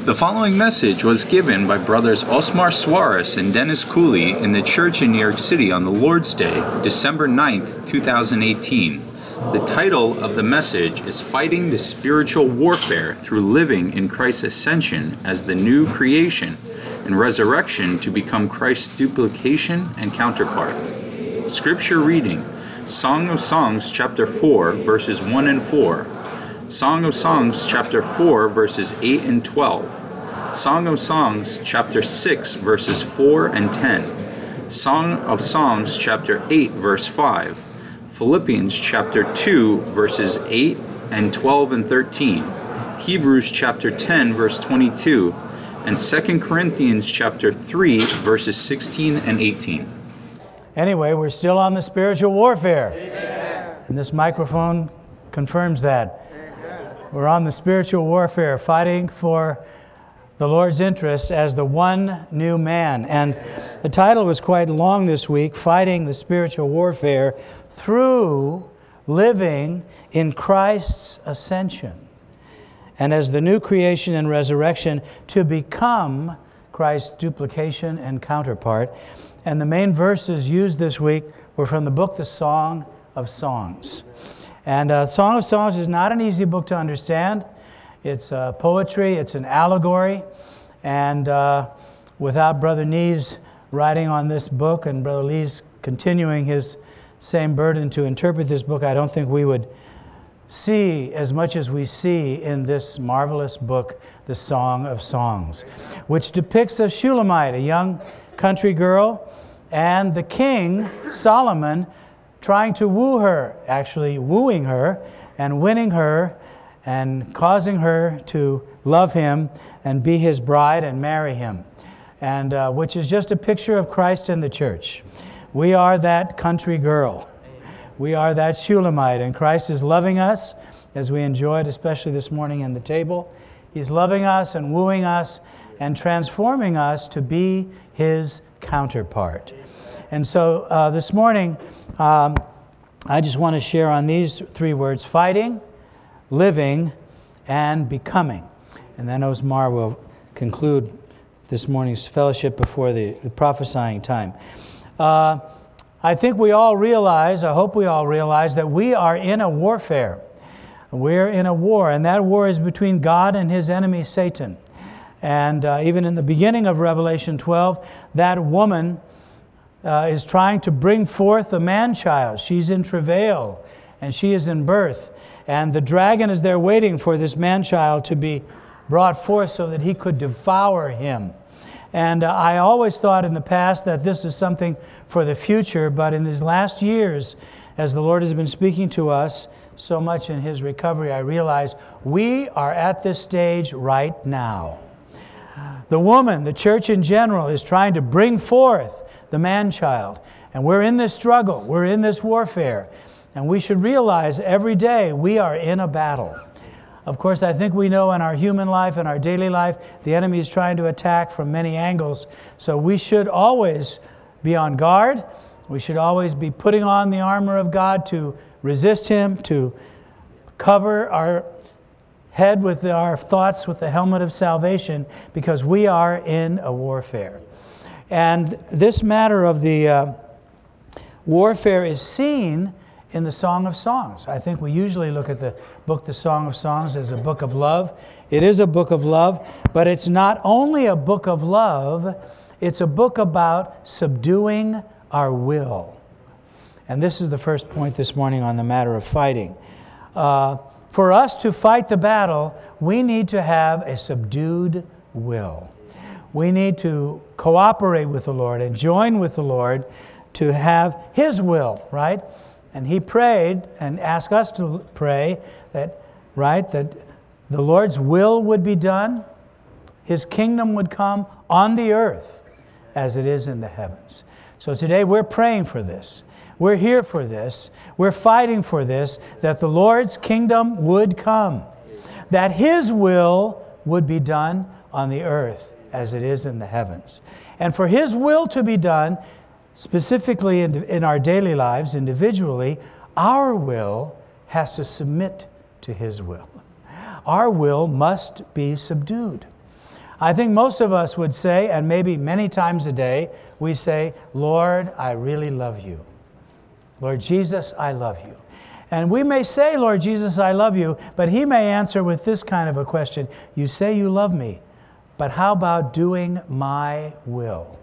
The following message was given by brothers Osmar Suarez and Dennis Cooley in the church in New York City on the Lord's Day, December 9th, 2018. The title of the message is Fighting the Spiritual Warfare Through Living in Christ's Ascension as the New Creation and Resurrection to Become Christ's Duplication and Counterpart. Scripture reading, Song of Songs chapter 4, verses 1 and 4. Song of Songs chapter 4, verses 8 and 12. Song of Songs chapter 6, verses 4 and 10. Song of Songs chapter 8, verse 5. Philippians chapter 2, verses 8 and 12 and 13. Hebrews chapter 10, verse 22. And 2 Corinthians chapter 3, verses 16 and 18. Anyway, we're still on the spiritual warfare. Amen. And this microphone confirms that. We're on the spiritual warfare, fighting for the Lord's interests as the one new man. And the title was quite long this week, Fighting the Spiritual Warfare Through Living in Christ's Ascension. And as the new creation and resurrection to become Christ's duplication and counterpart. And the main verses used this week were from the book, The Song of Songs. And Song of Songs is not an easy book to understand. It's poetry, it's an allegory. And without Brother Nees writing on this book and Brother Lee's continuing his same burden to interpret this book, I don't think we would see as much as we see in this marvelous book, The Song of Songs, which depicts a Shulamite, a young country girl, and the king, Solomon, trying to woo her, actually wooing her and winning her and causing her to love him and be his bride and marry him, and which is just a picture of Christ in the church. We are that country girl. We are that Shulamite, and Christ is loving us, as we enjoyed, especially this morning in the table. He's loving us and wooing us and transforming us to be His counterpart. And so this morning, I just want to share on these three words: fighting, living, and becoming. And then Osmar will conclude this morning's fellowship before the prophesying time. I think we all realize, I hope we all realize, that we are in a warfare. We're in a war, and that war is between God and His enemy, Satan. And even in the beginning of Revelation 12, that woman is trying to bring forth a man-child. She's in travail, and she is in birth. And the dragon is there waiting for this man-child to be brought forth so that he could devour him. And I always thought in the past that this is something for the future, but in these last years, as the Lord has been speaking to us so much in His recovery, I realize we are at this stage right now. The woman, the church in general, is trying to bring forth the man-child. And we're in this struggle. We're in this warfare. And we should realize every day we are in a battle. Of course, I think we know in our human life, in our daily life, the enemy is trying to attack from many angles. So we should always be on guard. We should always be putting on the armor of God to resist him, to cover our head with our thoughts with the helmet of salvation, because we are in a warfare. And this matter of the warfare is seen in the Song of Songs. I think we usually look at the book, The Song of Songs, as a book of love. It is a book of love, but it's not only a book of love, it's a book about subduing our will. And this is the first point this morning on the matter of fighting. For us to fight the battle, we need to have a subdued will. We need to cooperate with the Lord and join with the Lord to have His will, right? And He prayed and asked us to pray that the Lord's will would be done, His kingdom would come on the earth as it is in the heavens. So today we're praying for this. We're here for this. We're fighting for this, that the Lord's kingdom would come, that His will would be done on the earth as it is in the heavens. And for His will to be done, specifically in our daily lives, individually, our will has to submit to His will. Our will must be subdued. I think most of us would say, and maybe many times a day, we say, Lord, I really love you. Lord Jesus, I love you. And we may say, Lord Jesus, I love you, but he may answer with this kind of a question. You say you love me, but how about doing my will?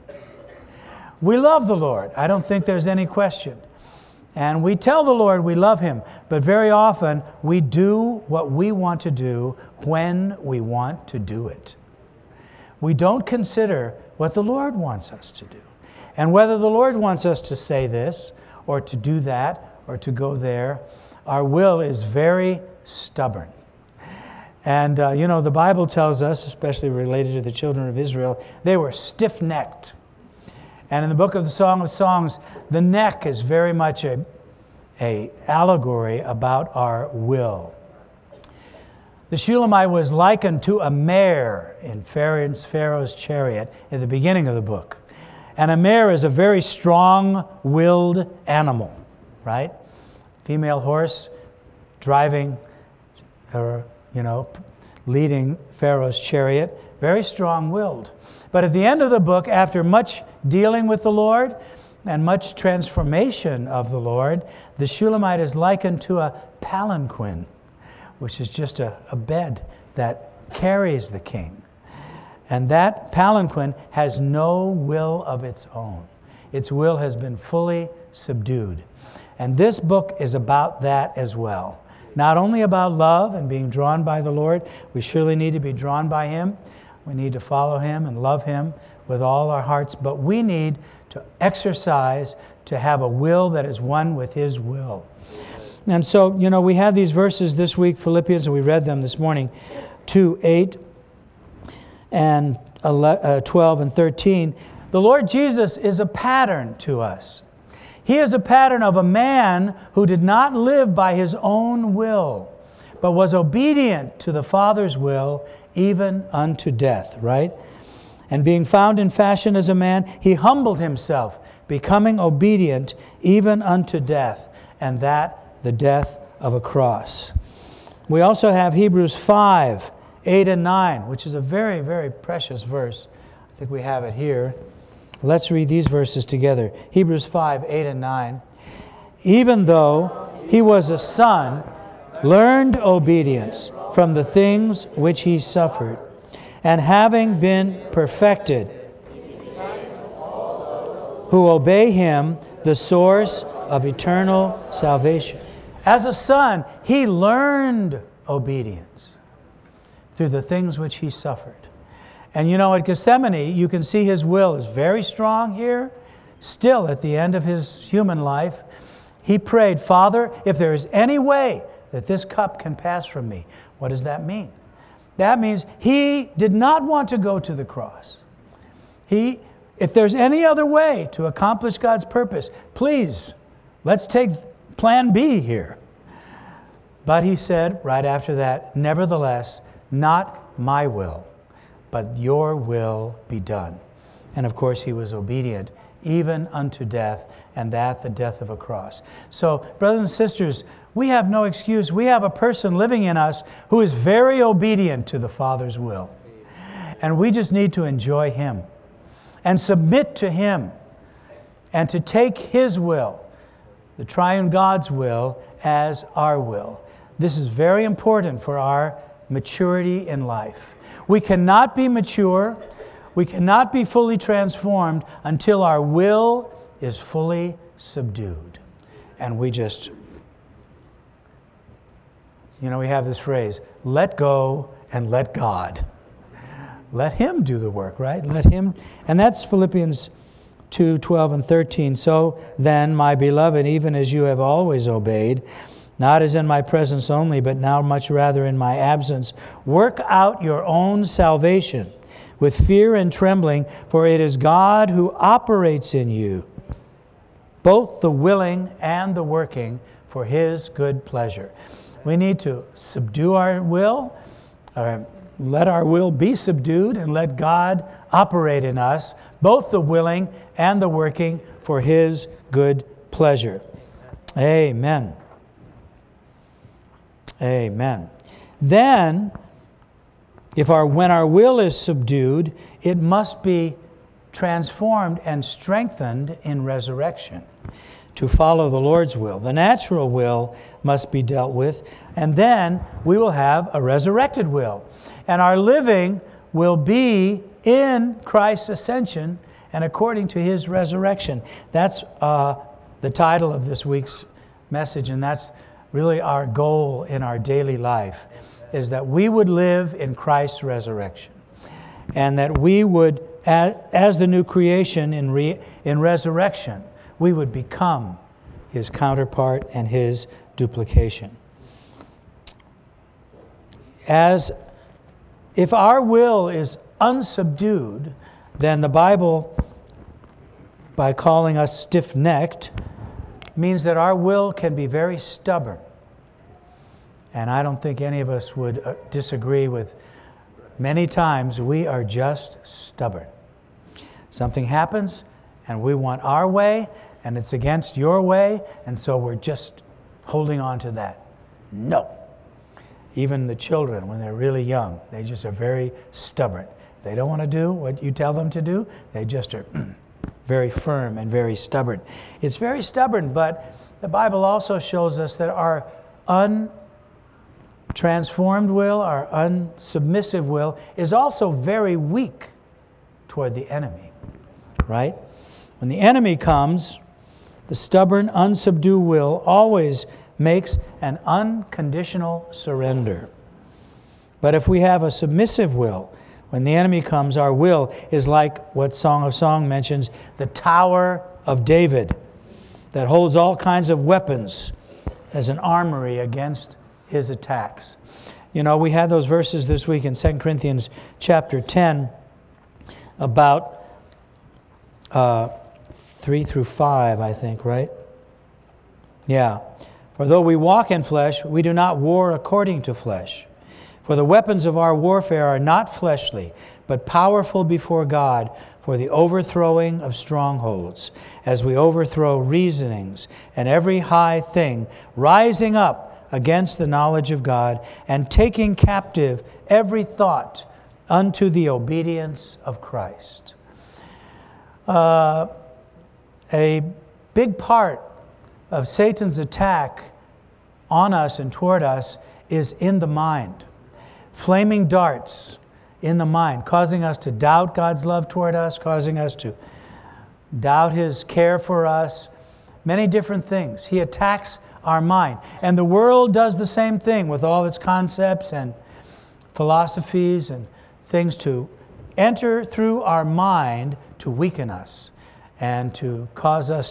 We love the Lord. I don't think there's any question. And we tell the Lord we love him, but very often we do what we want to do when we want to do it. We don't consider what the Lord wants us to do. And whether the Lord wants us to say this, or to do that, or to go there, our will is very stubborn. And, the Bible tells us, especially related to the children of Israel, they were stiff-necked. And in the book of the Song of Songs, the neck is very much a allegory about our will. The Shulamite was likened to a mare in Pharaoh's chariot at the beginning of the book. And a mare is a very strong-willed animal, right? Female horse driving or, leading Pharaoh's chariot, very strong-willed. But at the end of the book, after much dealing with the Lord and much transformation of the Lord, the Shulamite is likened to a palanquin, which is just a bed that carries the king. And that palanquin has no will of its own. Its will has been fully subdued. And this book is about that as well. Not only about love and being drawn by the Lord, we surely need to be drawn by him. We need to follow him and love him with all our hearts, but we need to exercise to have a will that is one with his will. And so, we have these verses this week, Philippians, and we read them this morning, 2:8 and 12 and 13. The Lord Jesus is a pattern to us. He is a pattern of a man who did not live by his own will, but was obedient to the Father's will, even unto death, right? And being found in fashion as a man, he humbled himself, becoming obedient even unto death, and that the death of a cross. We also have Hebrews 5, 8 and 9, which is a very, very precious verse. I think we have it here. Let's read these verses together. Hebrews 5, 8 and 9. Even though he was a son, learned obedience from the things which he suffered, and having been perfected, who obey him, the source of eternal salvation. As a son, he learned obedience through the things which he suffered. And at Gethsemane, you can see his will is very strong here. Still, at the end of his human life, he prayed, Father, if there is any way that this cup can pass from me. What does that mean? That means he did not want to go to the cross. If there's any other way to accomplish God's purpose, please, let's take plan B here. But he said right after that, nevertheless, not my will, but your will be done. And of course, he was obedient even unto death, and that the death of a cross. So, brothers and sisters, we have no excuse. We have a person living in us who is very obedient to the Father's will. And we just need to enjoy him and submit to him and to take his will, the triune God's will, as our will. This is very important for our maturity in life. We cannot be mature, we cannot be fully transformed until our will is fully subdued. And we just, we have this phrase, let go and let God. Let him do the work, right? Let him, and that's Philippians 2, 12 and 13. So then, my beloved, even as you have always obeyed, not as in my presence only, but now much rather in my absence, work out your own salvation with fear and trembling, for it is God who operates in you, both the willing and the working for his good pleasure. We need to subdue our will, or let our will be subdued, and let God operate in us, both the willing and the working for his good pleasure. Amen. Amen. Then, When our will is subdued, it must be transformed and strengthened in resurrection to follow the Lord's will. The natural will must be dealt with, and then we will have a resurrected will. And our living will be in Christ's ascension and according to his resurrection. That's the title of this week's message, and that's really our goal in our daily life, is that we would live in Christ's resurrection, and that we would, as the new creation in resurrection, we would become his counterpart and his duplication. If our will is unsubdued, then the Bible, by calling us stiff-necked, means that our will can be very stubborn. And I don't think any of us would disagree with many times we are just stubborn. Something happens and we want our way and it's against your way, and so we're just holding on to that. No. Even the children, when they're really young, they just are very stubborn. If they don't want to do what you tell them to do, they just are very firm and very stubborn. It's very stubborn, but the Bible also shows us that our untransformed will, our unsubmissive will, is also very weak toward the enemy, right? When the enemy comes, the stubborn, unsubdued will always makes an unconditional surrender. But if we have a submissive will, when the enemy comes, our will is like what Song of Song mentions, the Tower of David, that holds all kinds of weapons as an armory against his attacks. You know, we had those verses this week in 2 Corinthians chapter 10 about 3 through 5, I think, right? Yeah. For though we walk in flesh, we do not war according to flesh. For the weapons of our warfare are not fleshly, but powerful before God for the overthrowing of strongholds, as we overthrow reasonings and every high thing rising up against the knowledge of God, and taking captive every thought unto the obedience of Christ. A big part of Satan's attack on us and toward us is in the mind. Flaming darts in the mind, causing us to doubt God's love toward us, causing us to doubt his care for us, many different things. He attacks our mind. And the world does the same thing with all its concepts and philosophies and things to enter through our mind to weaken us and to cause us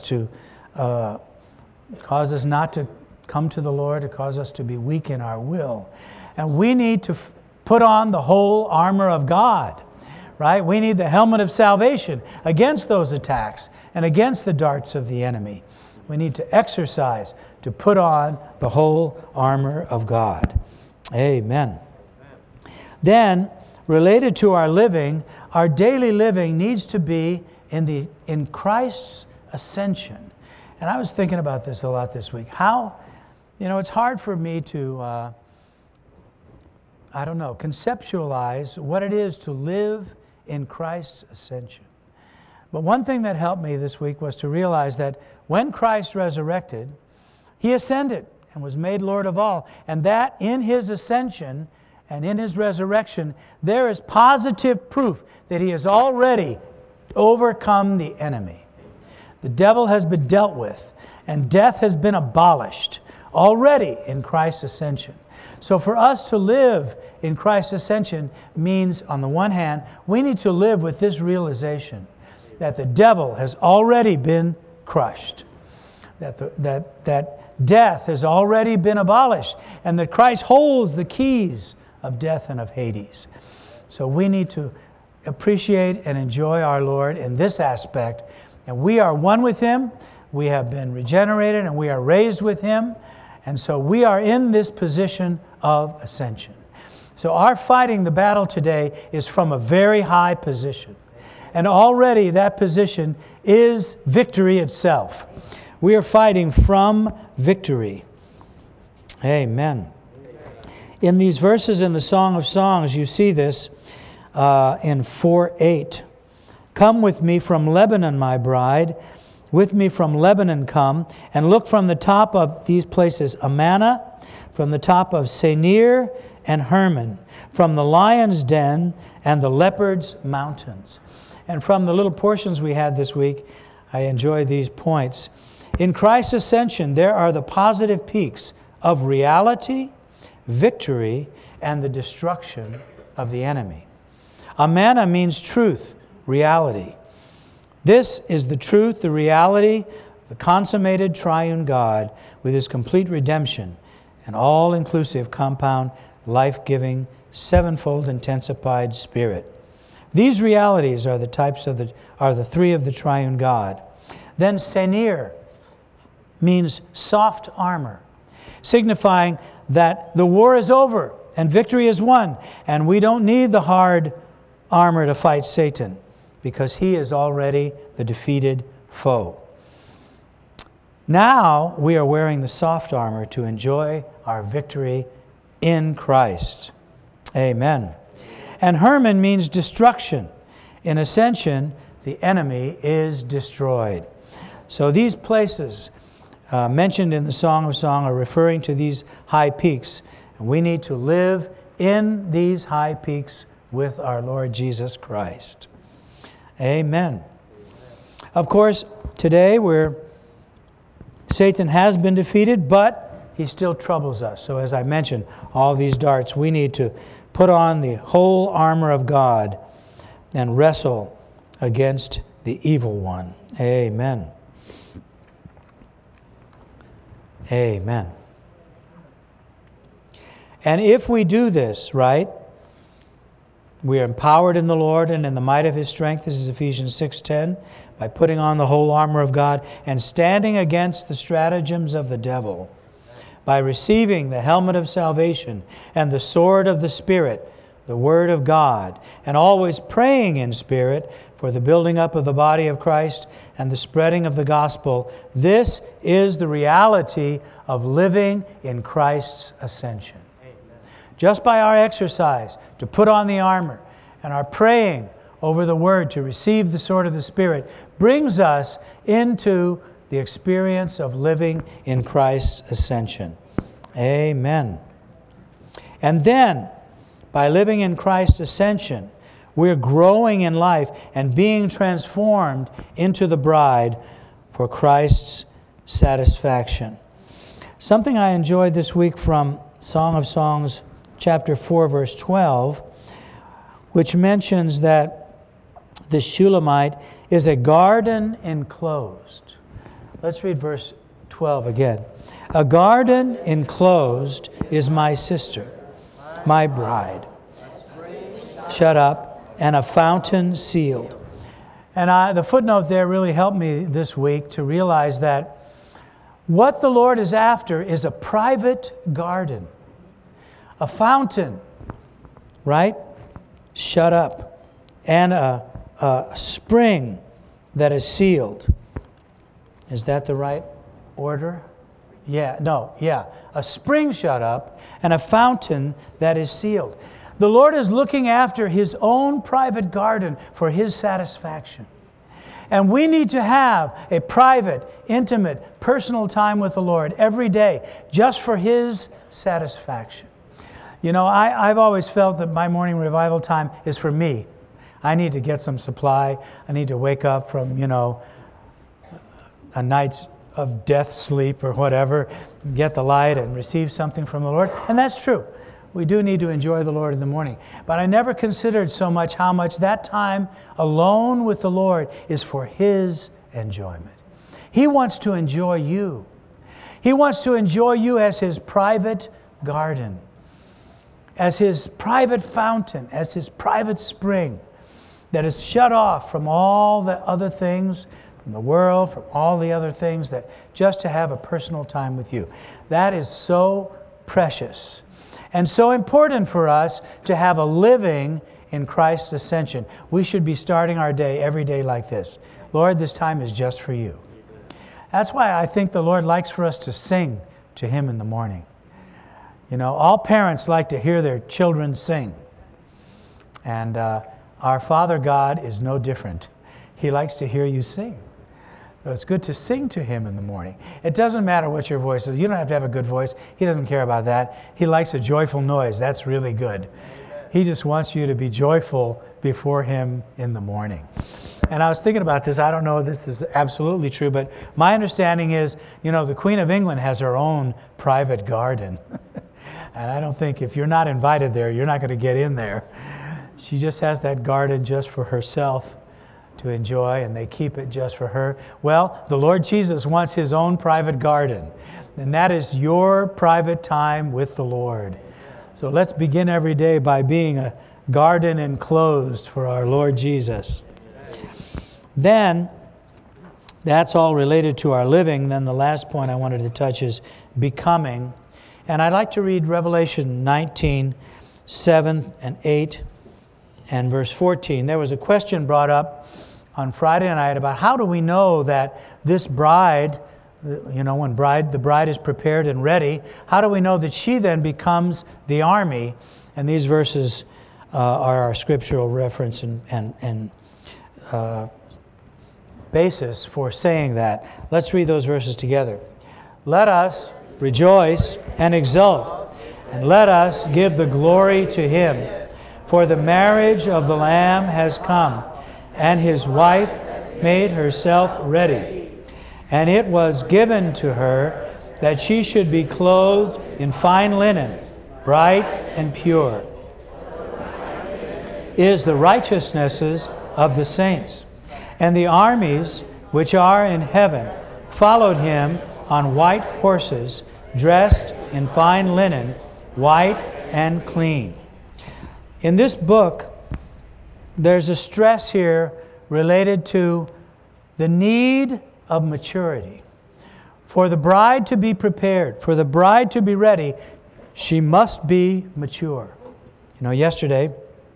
not to come to the Lord, to cause us to be weak in our will. And we need to put on the whole armor of God, right? We need the helmet of salvation against those attacks and against the darts of the enemy. We need to exercise to put on the whole armor of God. Amen. Then, related to our living, our daily living needs to be in Christ's ascension. And I was thinking about this a lot this week. It's hard for me to, conceptualize what it is to live in Christ's ascension. But one thing that helped me this week was to realize that when Christ resurrected, he ascended and was made Lord of all. And that in his ascension and in his resurrection, there is positive proof that he has already overcome the enemy. The devil has been dealt with, and death has been abolished already in Christ's ascension. So for us to live in Christ's ascension means, on the one hand, we need to live with this realization that the devil has already been crushed, that death has already been abolished, and that Christ holds the keys of death and of Hades. So we need to appreciate and enjoy our Lord in this aspect, and we are one with him. We have been regenerated and we are raised with him, and so we are in this position of ascension. So our fighting the battle today is from a very high position. And already that position is victory itself. We are fighting from victory. Amen. In these verses in the Song of Songs, you see this in 4:8. Come with me from Lebanon, my bride. With me from Lebanon come, and look from the top of these places, Amana, from the top of Senir and Hermon, from the lion's den and the leopard's mountains. And from the little portions we had this week, I enjoy these points. In Christ's ascension, there are the positive peaks of reality, victory, and the destruction of the enemy. Amana means truth, reality. This is the truth, the reality of the consummated triune God with His complete redemption and all-inclusive, compound, life-giving, sevenfold intensified Spirit. These realities are the three of the triune God. Then Senir means soft armor, signifying that the war is over and victory is won, and we don't need the hard armor to fight Satan because he is already the defeated foe. Now we are wearing the soft armor to enjoy our victory in Christ. Amen. And Hermon means destruction. In ascension, the enemy is destroyed. So these places mentioned in the Song of Songs are referring to these high peaks. And we need to live in these high peaks with our Lord Jesus Christ. Amen. Of course, today Satan has been defeated, but he still troubles us. So as I mentioned, all these darts, we need to put on the whole armor of God and wrestle against the evil one. Amen. Amen. And if we do this, right, we are empowered in the Lord and in the might of His strength, this is Ephesians 6:10, by putting on the whole armor of God and standing against the stratagems of the devil, by receiving the helmet of salvation and the sword of the Spirit, the Word of God, and always praying in spirit for the building up of the body of Christ and the spreading of the gospel. This is the reality of living in Christ's ascension. Amen. Just by our exercise to put on the armor and our praying over the Word to receive the sword of the Spirit brings us into the experience of living in Christ's ascension. Amen. And then, by living in Christ's ascension, we're growing in life and being transformed into the bride for Christ's satisfaction. Something I enjoyed this week from Song of Songs, chapter 4, verse 12, which mentions that the Shulamite is a garden enclosed. Let's read verse 12 again. A garden enclosed is my sister, my bride, shut up, and a fountain sealed. And the footnote there really helped me this week to realize that what the Lord is after is a private garden, a fountain, right? Shut up, and a spring that is sealed. Is that the right order? A spring shut up and a fountain that is sealed. The Lord is looking after His own private garden for His satisfaction. And we need to have a private, intimate, personal time with the Lord every day just for His satisfaction. You know, I've always felt that my morning revival time is for me. I need to get some supply. I need to wake up from, a night's of death sleep or whatever, get the light and receive something from the Lord. And that's true. We do need to enjoy the Lord in the morning. But I never considered so much how much that time alone with the Lord is for His enjoyment. He wants to enjoy you. He wants to enjoy you as His private garden, as His private fountain, as His private spring that is shut off from all the other things, from the world, from all the other things, that just to have a personal time with you. That is so precious and so important for us to have a living in Christ's ascension. We should be starting our day every day like this. Lord, this time is just for you. That's why I think the Lord likes for us to sing to Him in the morning. You know, all parents like to hear their children sing. And our Father God is no different. He likes to hear you sing. So it's good to sing to Him in the morning. It doesn't matter what your voice is. You don't have to have a good voice. He doesn't care about that. He likes a joyful noise. That's really good. He just wants you to be joyful before Him in the morning. And I was thinking about this. I don't know if this is absolutely true, but my understanding is, you know, the Queen of England has her own private garden. And I don't think if you're not invited there, you're not going to get in there. She just has that garden just for herself to enjoy, and they keep it just for her. Well, the Lord Jesus wants His own private garden, and that is your private time with the Lord. So let's begin every day by being a garden enclosed for our Lord Jesus. Then, that's all related to our living. Then the last point I wanted to touch is becoming. And I'd like to read Revelation 19, 7 and 8 and verse 14. There was a question brought up on Friday night about how do we know that this bride, you know, when the bride is prepared and ready, how do we know that she then becomes the army? And these verses are our scriptural reference and basis for saying that. Let's read those verses together. Let us rejoice and exult, and let us give the glory to Him. For the marriage of the Lamb has come, and His wife made herself ready. And it was given to her that she should be clothed in fine linen, bright and pure, is the righteousnesses of the saints. And the armies which are in heaven followed Him on white horses, dressed in fine linen, white and clean. In this book, there's a stress here related to the need of maturity. For the bride to be prepared, for the bride to be ready, she must be mature. You know, yesterday,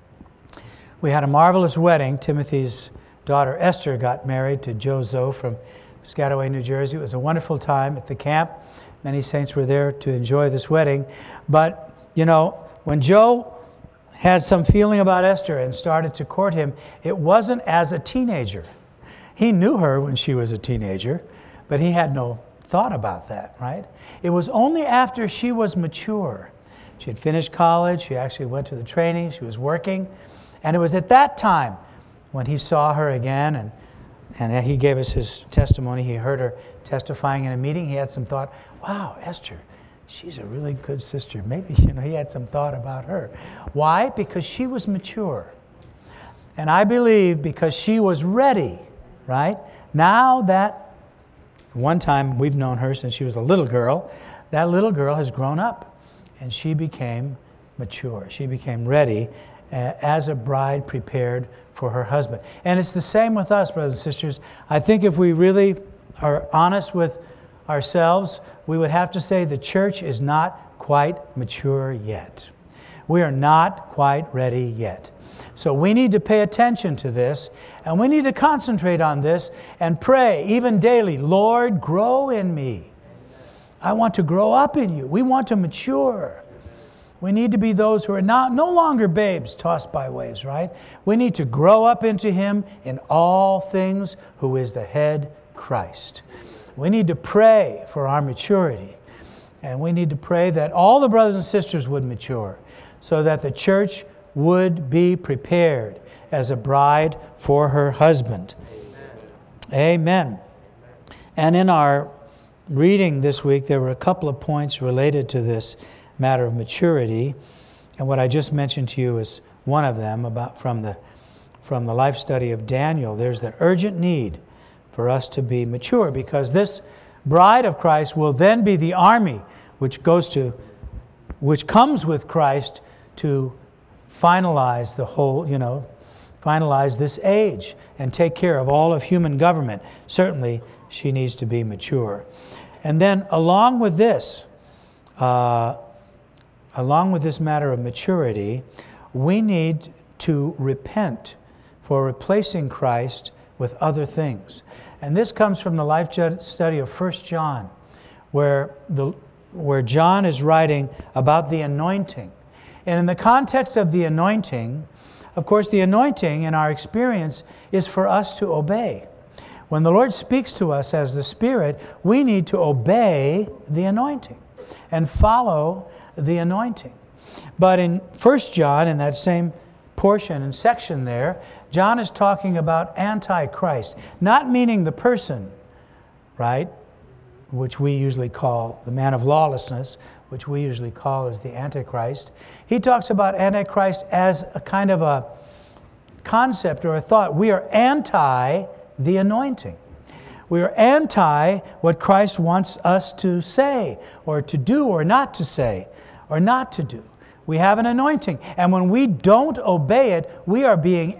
we had a marvelous wedding. Timothy's daughter Esther got married to Joe Zoe from Piscataway, New Jersey. It was a wonderful time at the camp. Many saints were there to enjoy this wedding. But, you know, when Joe had some feeling about Esther and started to court him, it wasn't as a teenager. He knew her when she was a teenager, but he had no thought about that, right? It was only after she was mature. She had finished college. She actually went to the training. She was working. And it was at that time when he saw her again, and he gave us his testimony. He heard her testifying in a meeting. He had some thought, wow, Esther, she's a really good sister. Maybe, you know, he had some thought about her. Why? Because she was mature. And I believe because she was ready, right? Now that, one time we've known her since she was a little girl, that little girl has grown up and she became mature. She became ready as a bride prepared for her husband. And it's the same with us, brothers and sisters. I think if we really are honest with ourselves, we would have to say the church is not quite mature yet. We are not quite ready yet. So we need to pay attention to this, and we need to concentrate on this and pray, even daily, Lord, grow in me. I want to grow up in you. We want to mature. We need to be those who are no longer babes tossed by waves, right? We need to grow up into Him in all things, who is the head, Christ. We need to pray for our maturity. And we need to pray that all the brothers and sisters would mature so that the church would be prepared as a bride for her husband. Amen. And in our reading this week, there were a couple of points related to this matter of maturity. And what I just mentioned to you is one of them about from the life study of Daniel. There's that urgent need for us to be mature, because this bride of Christ will then be the army which comes with Christ to finalize the whole, finalize this age and take care of all of human government. Certainly, she needs to be mature. And then along with this matter of maturity, we need to repent for replacing Christ with other things. And this comes from the life study of 1 John, where where John is writing about the anointing. And in the context of the anointing, of course, the anointing in our experience is for us to obey. When the Lord speaks to us as the Spirit, we need to obey the anointing and follow the anointing. But in 1 John, in that same portion and section there, John is talking about Antichrist, not meaning the person, right, which we usually call the man of lawlessness, which we usually call as the Antichrist. He talks about Antichrist as a kind of a concept or a thought. We are anti the anointing. We are anti what Christ wants us to say or to do or not to say or not to do. We have an anointing. And when we don't obey it, we are being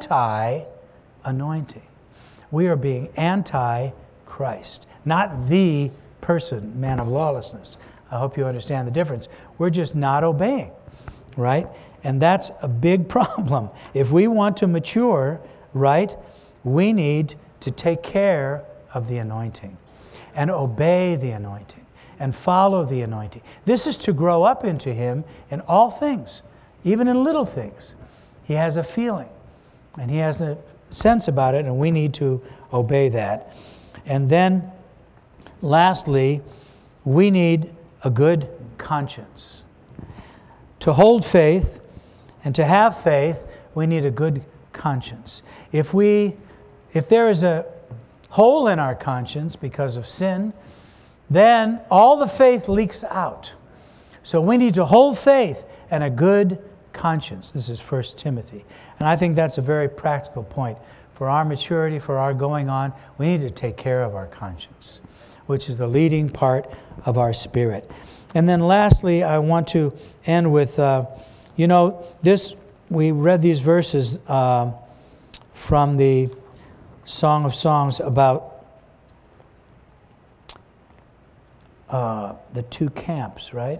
anti-anointing. We are being anti-Christ, not the person, man of lawlessness. I hope you understand the difference. We're just not obeying, right? And that's a big problem. If we want to mature, right, we need to take care of the anointing and obey the anointing and follow the anointing. This is to grow up into Him in all things, even in little things. He has a feeling and He has a sense about it, and we need to obey that. And then, lastly, we need a good conscience. To hold faith and to have faith, we need a good conscience. If there is a hole in our conscience because of sin, then all the faith leaks out. So we need to hold faith and a good conscience. This is 1 Timothy. And I think that's a very practical point. For our maturity, for our going on, we need to take care of our conscience, which is the leading part of our spirit. And then lastly, I want to end with, we read these verses from the Song of Songs about the two camps, right?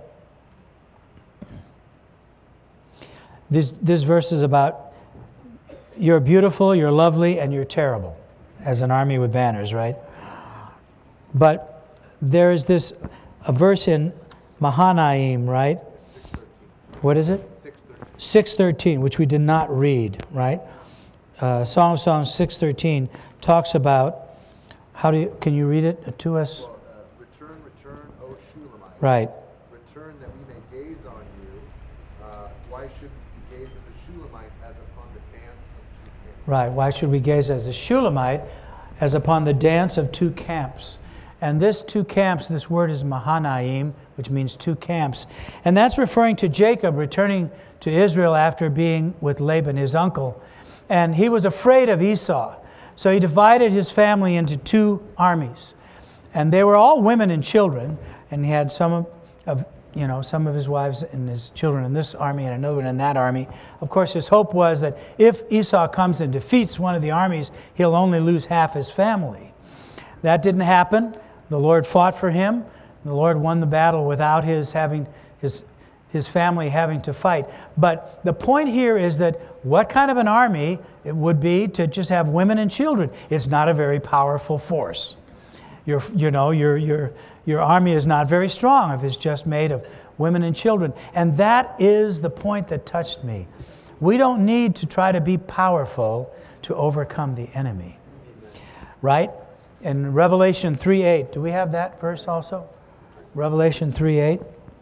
This verse is about you're beautiful, you're lovely, and you're terrible, as an army with banners, right? But there is a verse in Mahanaim, right? What is it? 6:13, which we did not read, right? Song of Songs 6:13 talks about can you read it to us? Return, O Shulamite. Right. Return that we may gaze on you. Why should we gaze at the Shulamite as upon the dance of two camps? Right. Why should we gaze as a Shulamite as upon the dance of two camps? And this two camps, this word is Mahanaim, which means two camps. And that's referring to Jacob returning to Israel after being with Laban, his uncle. And he was afraid of Esau. So he divided his family into two armies. And they were all women and children. And he had some of his wives and his children in this army and another one in that army. Of course, his hope was that if Esau comes and defeats one of the armies, he'll only lose half his family. That didn't happen. The Lord fought for him. The Lord won the battle without his family having to fight. But the point here is that what kind of an army it would be to just have women and children? It's not a very powerful force. Your army is not very strong if it's just made of women and children. And that is the point that touched me. We don't need to try to be powerful to overcome the enemy. Right? In Revelation 3:8, do we have that verse also? Revelation 3:8.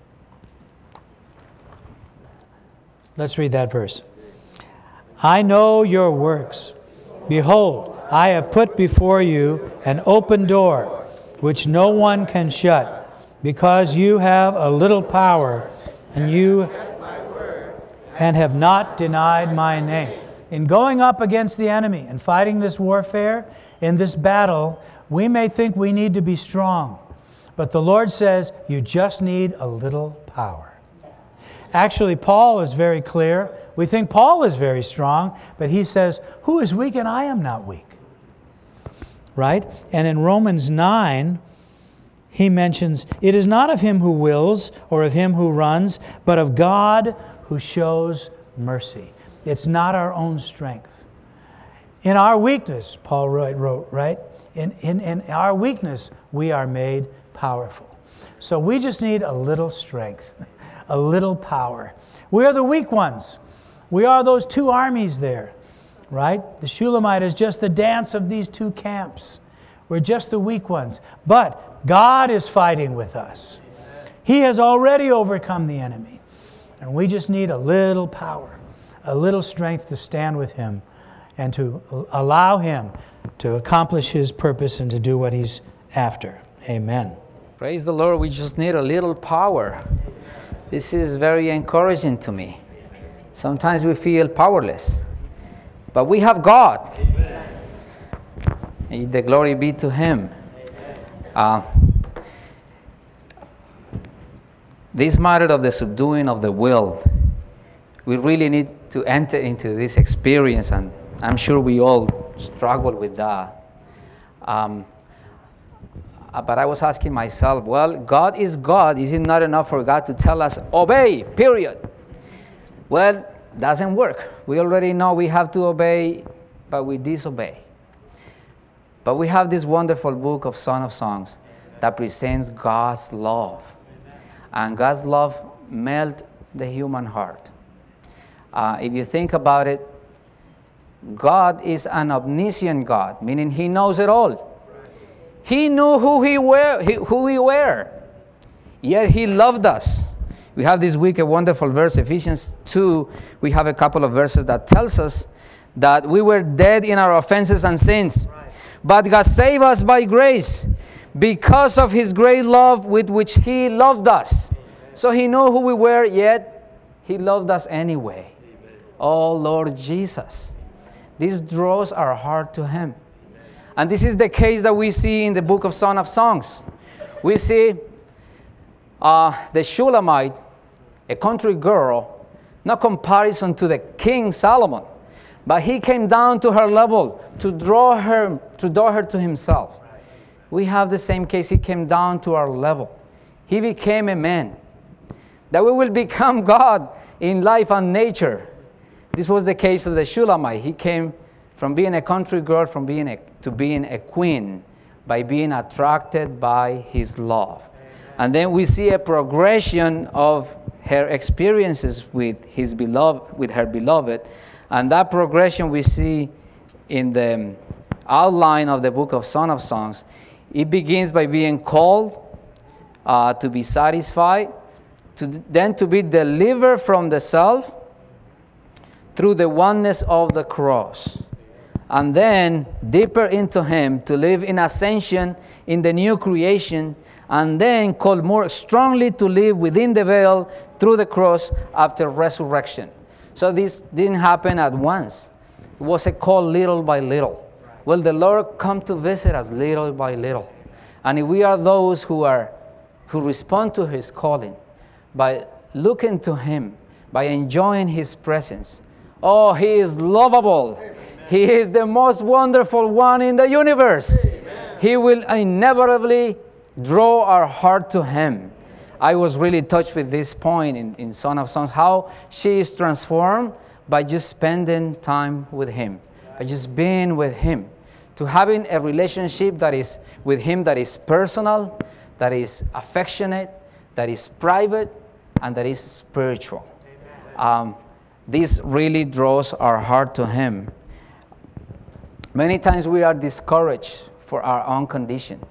Let's read that verse. I know your works. Behold, I have put before you an open door, which no one can shut, because you have a little power, and have not denied my name. In going up against the enemy and fighting this warfare, in this battle, we may think we need to be strong. But the Lord says, you just need a little power. Actually, Paul is very clear. We think Paul is very strong, but he says, who is weak and I am not weak? Right? And in Romans 9, he mentions, it is not of him who wills or of him who runs, but of God who shows mercy. It's not our own strength. In our weakness, Paul wrote, right? In our weakness, we are made powerful. So we just need a little strength, a little power. We are the weak ones. We are those two armies there, right? The Shulamite is just the dance of these two camps. We're just the weak ones. But God is fighting with us. He has already overcome the enemy. And we just need a little power, a little strength to stand with Him and to allow Him to accomplish His purpose and to do what He's after. Amen. Praise the Lord. We just need a little power. This is very encouraging to me. Sometimes we feel powerless, but we have God. May the glory be to Him. This matter of the subduing of the will, we really need to enter into this experience, and I'm sure we all struggle with that. But I was asking myself, well, God is God. Is it not enough for God to tell us, obey, period? Well, doesn't work. We already know we have to obey, but we disobey. But we have this wonderful book of Song of Songs that presents God's love. And God's love melts the human heart. If you think about it, God is an omniscient God, meaning He knows it all. He knew who we were, yet He loved us. We have this week a wonderful verse, Ephesians 2. We have a couple of verses that tells us that we were dead in our offenses and sins. But God saved us by grace because of His great love with which He loved us. So He knew who we were, yet He loved us anyway. Oh, Lord Jesus. This draws our heart to Him. And this is the case that we see in the book of Song of Songs. We see the Shulamite, a country girl, no comparison to the King Solomon, but he came down to her level to draw her to himself. We have the same case. He came down to our level. He became a man. That we will become God in life and nature. This was the case of the Shulamite. He came from being a country girl to being a queen by being attracted by His love. And then we see a progression of her experiences with her beloved. And that progression we see in the outline of the book of Song of Songs. It begins by being called to be satisfied, then to be delivered from the self through the oneness of the cross. And then deeper into Him, to live in ascension in the new creation, and then called more strongly to live within the veil through the cross after resurrection. So this didn't happen at once. It was a call little by little. Well, the Lord come to visit us little by little. And if we are those who respond to His calling by looking to Him, by enjoying His presence. Oh, He is lovable. Amen. He is the most wonderful one in the universe. Amen. He will inevitably draw our heart to Him. I was really touched with this point in Song of Songs, how she is transformed by just spending time with Him, by just being with Him, to having a relationship that is with Him that is personal, that is affectionate, that is private, and that is spiritual. This really draws our heart to Him. Many times we are discouraged for our own condition.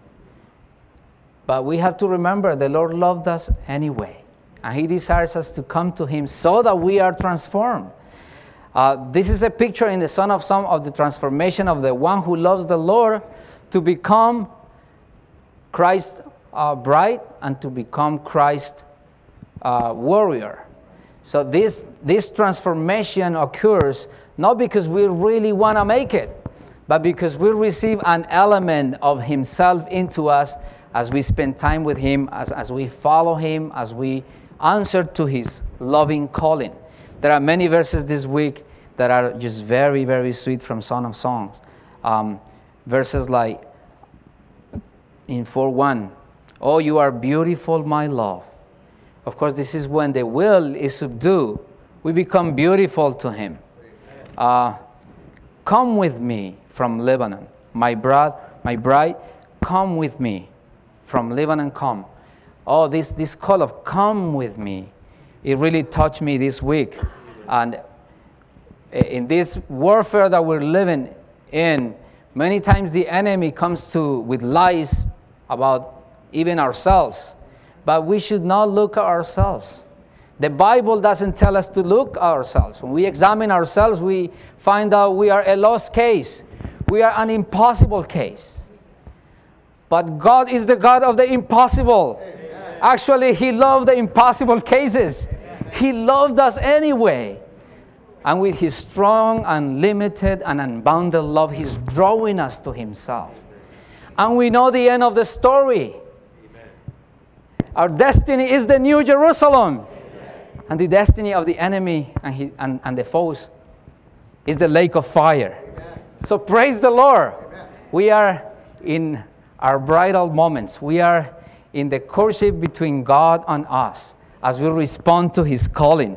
But we have to remember the Lord loved us anyway. And He desires us to come to Him so that we are transformed. This is a picture in the Song of Songs of the transformation of the one who loves the Lord to become Christ's bride and to become Christ's warrior. So this transformation occurs not because we really want to make it, but because we receive an element of Himself into us as we spend time with Him, as we follow Him, as we answer to His loving calling. There are many verses this week that are just very, very sweet from Song of Songs. Verses like in 4:1, "Oh, you are beautiful, my love." Of course, this is when the will is subdued. We become beautiful to Him. "Come with me from Lebanon, my bride, come with me from Lebanon, come." Oh, this call of come with me, it really touched me this week. And in this warfare that we're living in, many times the enemy comes with lies about even ourselves. But we should not look at ourselves. The Bible doesn't tell us to look at ourselves. When we examine ourselves, we find out we are a lost case. We are an impossible case. But God is the God of the impossible. Actually, He loved the impossible cases. He loved us anyway. And with His strong, unlimited, and unbounded love, He's drawing us to Himself. And we know the end of the story. Our destiny is the New Jerusalem. And the destiny of the enemy and the foes is the lake of fire. So praise the Lord. We are in our bridal moments. We are in the courtship between God and us as we respond to His calling.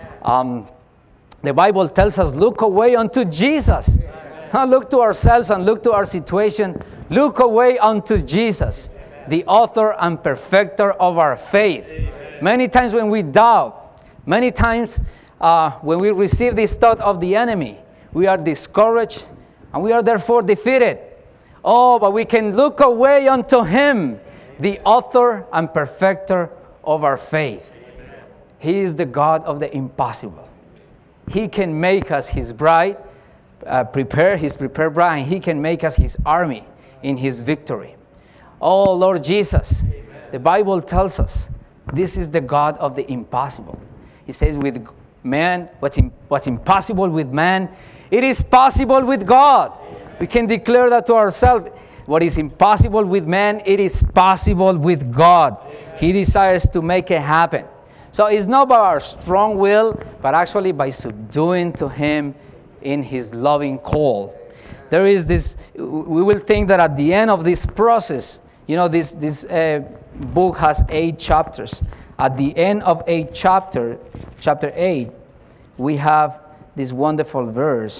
The Bible tells us, look away unto Jesus. Not look to ourselves and look to our situation. Look away unto Jesus, the author and perfecter of our faith. Many times when we doubt, many times when we receive this thought of the enemy, we are discouraged and we are therefore defeated. Oh, but we can look away unto Him, the author and perfecter of our faith. He is the God of the impossible. He can make us His bride, prepare His prepared bride, and He can make us His army in His victory. Oh, Lord Jesus, the Bible tells us this is the God of the impossible. He says with man, what's impossible with man, it is possible with God. We can declare that to ourselves. What is impossible with man, it is possible with God. He desires to make it happen. So it's not by our strong will, but actually by subduing to Him in His loving call. There is this, we will think that at the end of this process, this book has 8 chapters. At the end of chapter 8, we have this wonderful verse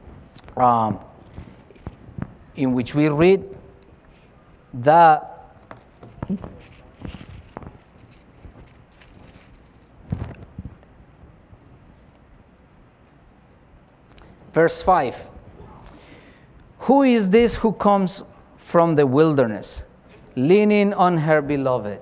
in which we read that verse 5. Who is this who comes from the wilderness, leaning on her beloved?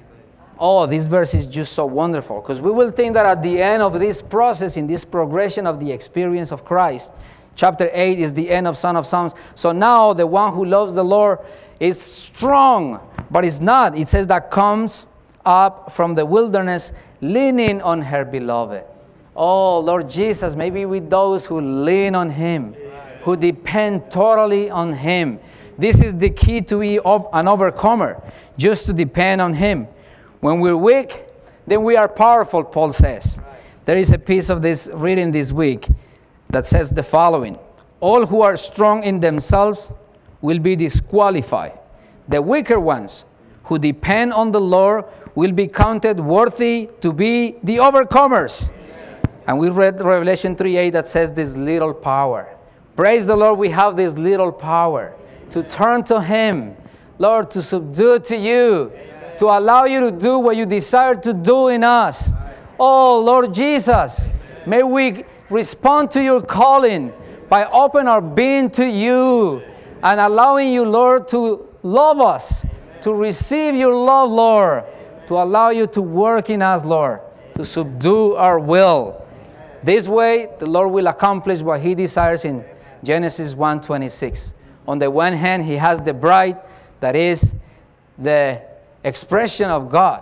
Oh, this verse is just so wonderful, because we will think that at the end of this process, in this progression of the experience of Christ, chapter 8 is the end of Song of Songs. So now the one who loves the Lord is strong, but it's not. It says that comes up from the wilderness, leaning on her beloved. Oh, Lord Jesus, maybe with those who lean on Him, who depend totally on Him. This is the key to be an overcomer, just to depend on Him. When we're weak, then we are powerful, Paul says. There is a piece of this reading this week that says the following: all who are strong in themselves will be disqualified. The weaker ones who depend on the Lord will be counted worthy to be the overcomers. And we read Revelation 3:8 that says this little power. Praise the Lord, we have this little power to turn to Him, Lord, to subdue to you, to allow you to do what you desire to do in us. Oh, Lord Jesus, may we respond to your calling by opening our being to you and allowing you, Lord, to love us, to receive your love, Lord, to allow you to work in us, Lord, to subdue our will. This way, the Lord will accomplish what He desires in Genesis 1:26. On the one hand, He has the bride that is the expression of God.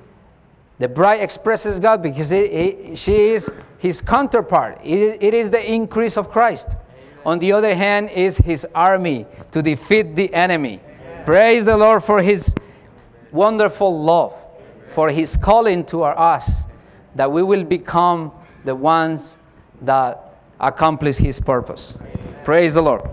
The bride expresses God because she is His counterpart. It is the increase of Christ. On the other hand is His army to defeat the enemy. Praise the Lord for His wonderful love, for His calling to us, that we will become the ones that accomplish His purpose. Praise the Lord.